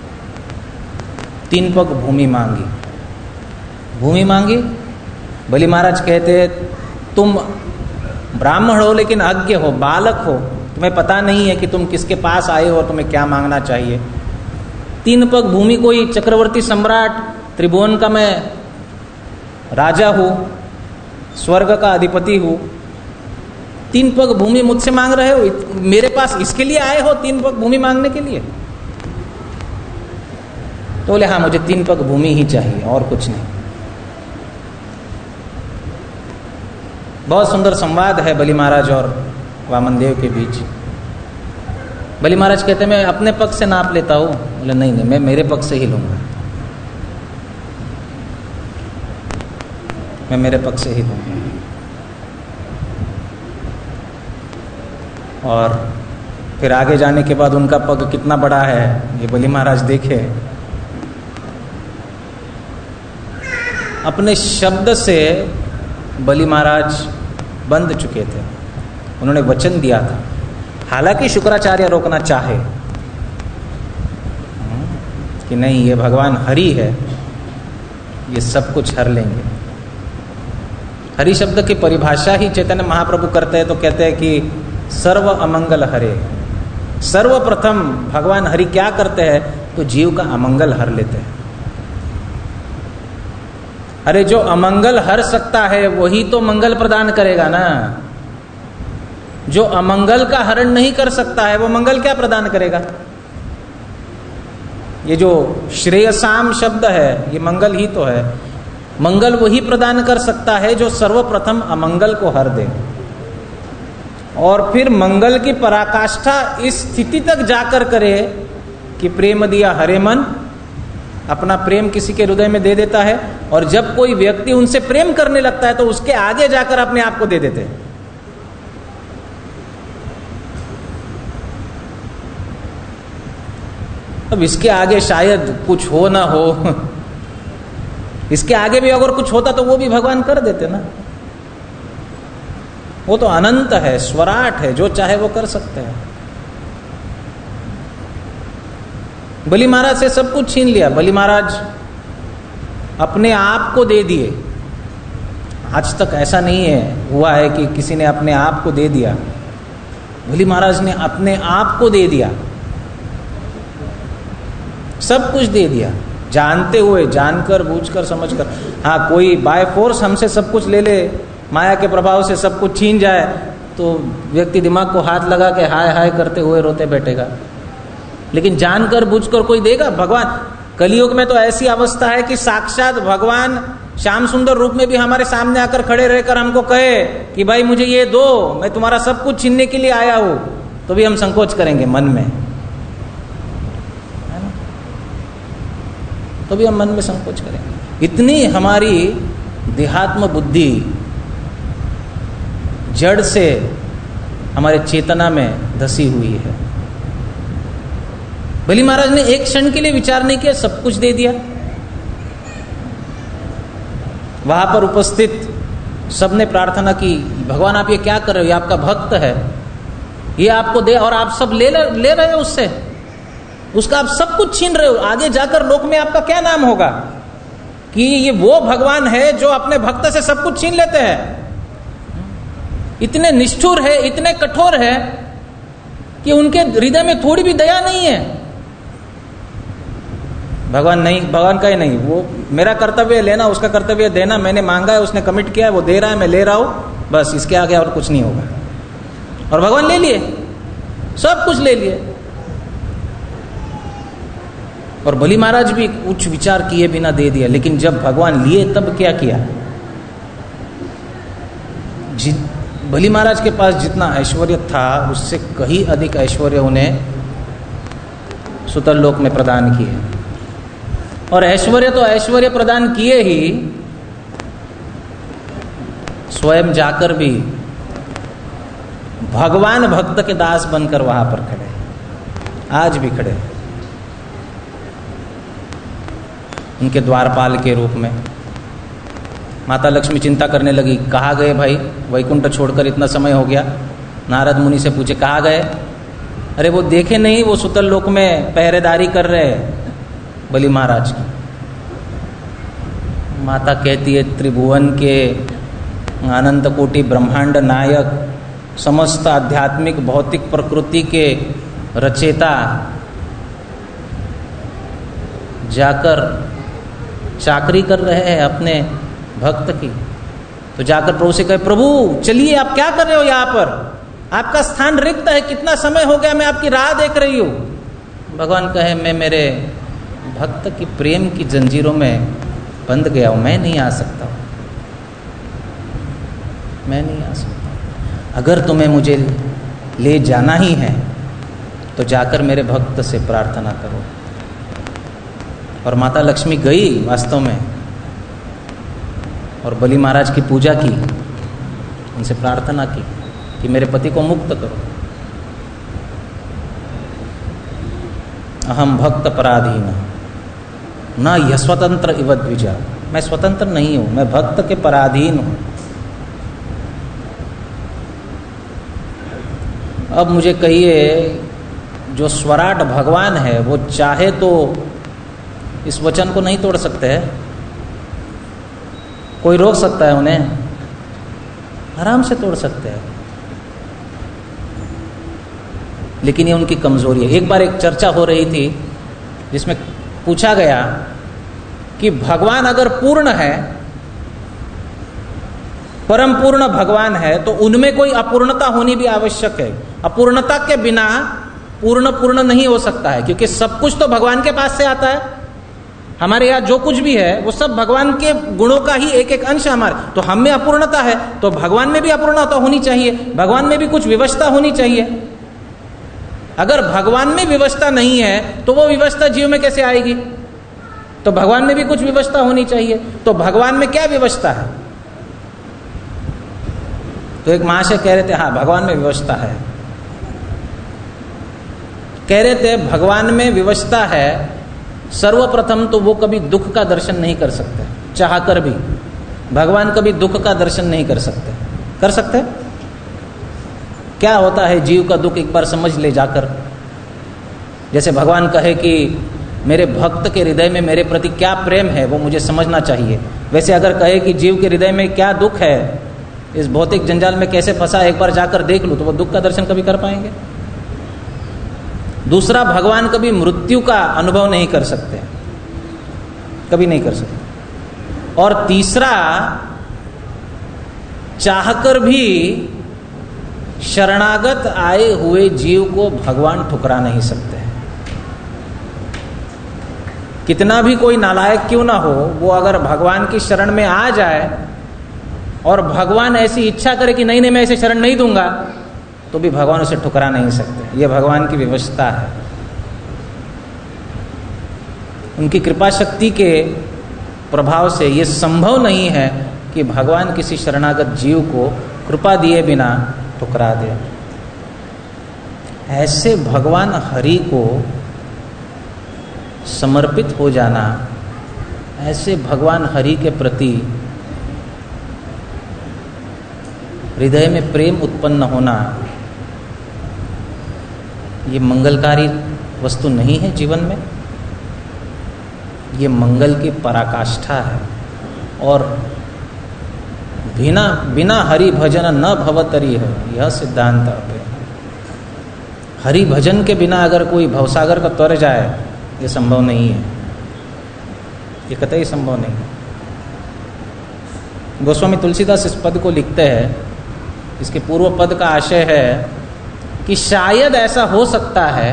Speaker 1: तीन पग भूमि मांगी। भूमि मांगी, बलि महाराज कहते तुम ब्राह्मण हो लेकिन अज्ञ हो, बालक हो, तुम्हें पता नहीं है कि तुम किसके पास आए हो और तुम्हें क्या मांगना चाहिए। तीन पग भूमि, कोई चक्रवर्ती सम्राट, त्रिभुवन का मैं राजा हूँ, स्वर्ग का अधिपति हूँ, तीन पग भूमि मुझसे मांग रहे हो? मेरे पास इसके लिए आए हो, तीन पग भूमि मांगने के लिए? तो बोले हाँ मुझे तीन पग भूमि ही चाहिए और कुछ नहीं। बहुत सुंदर संवाद है बलि महाराज और वामनदेव के बीच। बलि महाराज कहते मैं अपने पक्ष से नाप लेता हूँ। बोले नहीं नहीं, मैं मेरे पक्ष से ही लूँगा, मैं मेरे पक्ष से ही लूँगा। और फिर आगे जाने के बाद उनका पग कितना बड़ा है ये बलि महाराज देखे। अपने शब्द से बलि महाराज बंध चुके थे, उन्होंने वचन दिया था। हालांकि शुक्राचार्य रोकना चाहे कि नहीं ये भगवान हरि है, ये सब कुछ हर लेंगे। हरि शब्द की परिभाषा ही चैतन्य महाप्रभु करते हैं तो कहते हैं कि सर्व अमंगल हरे। सर्वप्रथम भगवान हरि क्या करते हैं तो जीव का अमंगल हर लेते हैं। अरे जो अमंगल हर सकता है वही तो मंगल प्रदान करेगा ना। जो अमंगल का हरण नहीं कर सकता है वो मंगल क्या प्रदान करेगा। ये जो श्रेयसाम शब्द है ये मंगल ही तो है। मंगल वही प्रदान कर सकता है जो सर्वप्रथम अमंगल को हर दे, और फिर मंगल की पराकाष्ठा इस स्थिति तक जाकर करे कि प्रेम दिया हरे मन, अपना प्रेम किसी के हृदय में दे देता है। और जब कोई व्यक्ति उनसे प्रेम करने लगता है तो उसके आगे जाकर अपने आप को दे देते हैं। अब इसके आगे शायद कुछ हो ना हो, इसके आगे भी अगर कुछ होता तो वो भी भगवान कर देते ना। वो तो अनंत है, स्वराट है, जो चाहे वो कर सकते हैं। बलि महाराज से सब कुछ छीन लिया। बलि महाराज अपने आप को दे दिए। आज तक ऐसा नहीं है हुआ है कि किसी ने अपने आप को दे दिया। बलि महाराज ने अपने आप को दे दिया, सब कुछ दे दिया, जानते हुए, जानकर, बूझकर, समझकर। हाँ, कोई बाय फोर्स हमसे सब कुछ ले ले, माया के प्रभाव से सब कुछ छीन जाए तो व्यक्ति दिमाग को हाथ लगा के हाय हाय करते हुए रोते बैठेगा। लेकिन जानकर बूझकर कोई देगा? भगवान कलियुग में तो ऐसी अवस्था है कि साक्षात भगवान श्याम सुंदर रूप में भी हमारे सामने आकर खड़े रहकर हमको कहे कि भाई मुझे ये दो, मैं तुम्हारा सब कुछ छीनने के लिए आया हूं, तो भी हम संकोच करेंगे मन में, है ना? तो भी हम मन में संकोच करेंगे। इतनी हमारी देहात्म बुद्धि जड़ से हमारे चेतना में धसी हुई है। बलि महाराज ने एक क्षण के लिए विचार नहीं किया, सब कुछ दे दिया। वहां पर उपस्थित सबने प्रार्थना की, भगवान आप ये क्या कर रहे हो, ये आपका भक्त है, ये आपको दे और आप सब ले ले रहे हो उससे, उसका आप सब कुछ छीन रहे हो। आगे जाकर लोक में आपका क्या नाम होगा कि ये वो भगवान है जो अपने भक्त से सब कुछ छीन लेते हैं। इतने निष्ठुर है, इतने कठोर है कि उनके हृदय में थोड़ी भी दया नहीं है। भगवान नहीं, भगवान का ही नहीं, वो मेरा कर्तव्य है लेना, उसका कर्तव्य है देना। मैंने मांगा है, उसने कमिट किया है, वो दे रहा है, मैं ले रहा हूं, बस इसके आगे और कुछ नहीं होगा। और भगवान ले लिए, सब कुछ ले लिए। और बलि महाराज भी उच्च विचार किए बिना दे दिया। लेकिन जब भगवान लिए तब क्या किया? बलि महाराज के पास जितना ऐश्वर्य था उससे कहीं अधिक ऐश्वर्य उन्हें सुतल लोक में प्रदान किए। और ऐश्वर्य तो ऐश्वर्य प्रदान किए ही, स्वयं जाकर भी भगवान भक्त के दास बनकर वहां पर खड़े, आज भी खड़े, उनके द्वारपाल के रूप में। माता लक्ष्मी चिंता करने लगी, कहाँ गए भाई, वैकुंठ छोड़कर इतना समय हो गया। नारद मुनि से पूछे कहाँ गए? अरे वो देखे नहीं, वो सुतल लोक में पहरेदारी कर रहे हैं बलि महाराज की। माता कहती है, त्रिभुवन के अनंत कोटि ब्रह्मांड नायक, समस्त आध्यात्मिक भौतिक प्रकृति के रचेता जाकर चाकरी कर रहे हैं अपने भक्त की। तो जाकर प्रभु से कहे, प्रभु चलिए, आप क्या कर रहे हो यहाँ पर, आपका स्थान रिक्त है, कितना समय हो गया मैं आपकी राह देख रही हूँ। भगवान कहे, मैं मेरे भक्त की प्रेम की जंजीरों में बंध गया हूँ, मैं नहीं आ सकता। मैं नहीं आ सकता। अगर तुम्हें मुझे ले जाना ही है तो जाकर मेरे भक्त से प्रार्थना करो। और माता लक्ष्मी गई वास्तव में और बलि महाराज की पूजा की, उनसे प्रार्थना की कि मेरे पति को मुक्त करो। अहम भक्त पराधीन न यह स्वतंत्र इव द्विजा, मैं स्वतंत्र नहीं हूं, मैं भक्त के पराधीन हूं। अब मुझे कहिए, जो स्वराट भगवान है वो चाहे तो इस वचन को नहीं तोड़ सकते हैं? कोई रोक सकता है उन्हें? आराम से तोड़ सकते हैं। लेकिन ये उनकी कमजोरी है। एक बार एक चर्चा हो रही थी जिसमें पूछा गया कि भगवान अगर पूर्ण है, परम पूर्ण भगवान है, तो उनमें कोई अपूर्णता होनी भी आवश्यक है। अपूर्णता के बिना पूर्ण पूर्ण नहीं हो सकता है, क्योंकि सब कुछ तो भगवान के पास से आता है। हमारे यहाँ जो कुछ भी है वो सब भगवान के गुणों का ही एक एक अंश है हमारे। तो हम में अपूर्णता है तो भगवान में भी अपूर्णता होनी चाहिए, भगवान में भी कुछ विवशता होनी चाहिए। अगर भगवान में विवशता नहीं है तो वो विवशता जीव में कैसे आएगी? तो भगवान में भी कुछ विवशता होनी चाहिए। तो भगवान में क्या विवशता है? तो एक महाशय कह रहे थे हाँ भगवान में विवशता है। कह रहे थे भगवान में विवशता है, सर्वप्रथम तो वो कभी दुख का दर्शन नहीं कर सकते, चाहकर भी भगवान कभी दुख का दर्शन नहीं कर सकते। कर सकते? क्या होता है जीव का दुख एक बार समझ ले जाकर। जैसे भगवान कहे कि मेरे भक्त के हृदय में मेरे प्रति क्या प्रेम है वो मुझे समझना चाहिए, वैसे अगर कहे कि जीव के हृदय में क्या दुख है, इस भौतिक जंजाल में कैसे फंसा, एक बार जाकर देख लो, तो वो दुख का दर्शन कभी कर पाएंगे? दूसरा, भगवान कभी मृत्यु का अनुभव नहीं कर सकते, कभी नहीं कर सकते। और तीसरा, चाहकर भी शरणागत आए हुए जीव को भगवान ठुकरा नहीं सकते। कितना भी कोई नालायक क्यों ना हो, वो अगर भगवान की शरण में आ जाए और भगवान ऐसी इच्छा करे कि नहीं नहीं मैं ऐसे शरण नहीं दूंगा, तो भी भगवान उसे ठुकरा नहीं सकते। ये भगवान की विवशता है। उनकी कृपा शक्ति के प्रभाव से ये संभव नहीं है कि भगवान किसी शरणागत जीव को कृपा दिए बिना ठुकरा दे। ऐसे भगवान हरि को समर्पित हो जाना, ऐसे भगवान हरि के प्रति हृदय में प्रेम उत्पन्न होना, ये मंगलकारी वस्तु नहीं है जीवन में। ये मंगल की पराकाष्ठा है। और बिना बिना हरि भजन न भवतरी है, यह सिद्धांत है। हरि भजन के बिना अगर कोई भवसागर का तर जाए, ये संभव नहीं है, ये कतई संभव नहीं है। गोस्वामी तुलसीदास इस पद को लिखते हैं, इसके पूर्व पद का आशय है कि शायद ऐसा हो सकता है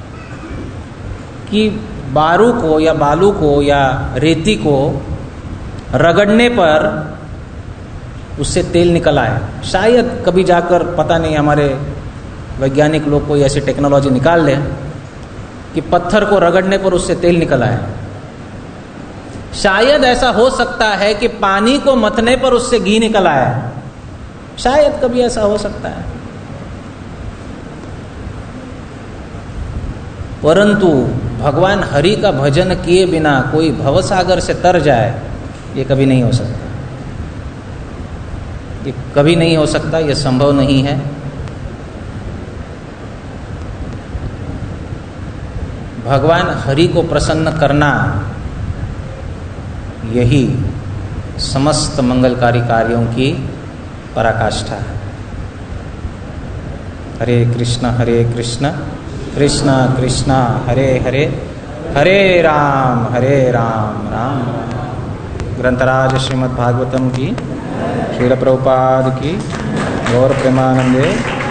Speaker 1: कि बारू को या बालू को या रेती को रगड़ने पर उससे तेल निकल आए। शायद कभी जाकर, पता नहीं, हमारे वैज्ञानिक लोग कोई ऐसी टेक्नोलॉजी निकाल लें कि पत्थर को रगड़ने पर उससे तेल निकल आए। शायद ऐसा हो सकता है कि पानी को मथने पर उससे घी निकल आए। शायद कभी ऐसा हो सकता है। परंतु भगवान हरि का भजन किए बिना कोई भवसागर से तर जाए, ये कभी नहीं हो सकता। ये कभी नहीं हो सकता, ये संभव नहीं है। भगवान हरि को प्रसन्न करना, यही समस्त मंगलकारी कार्यों की पराकाष्ठा है। हरे कृष्ण हरे कृष्ण कृष्ण कृष्ण हरे हरे, हरे राम हरे राम राम राम। ग्रंथराज श्रीमद् भागवतम की, श्रील प्रभुपाद की, गौर प्रेमानंदे।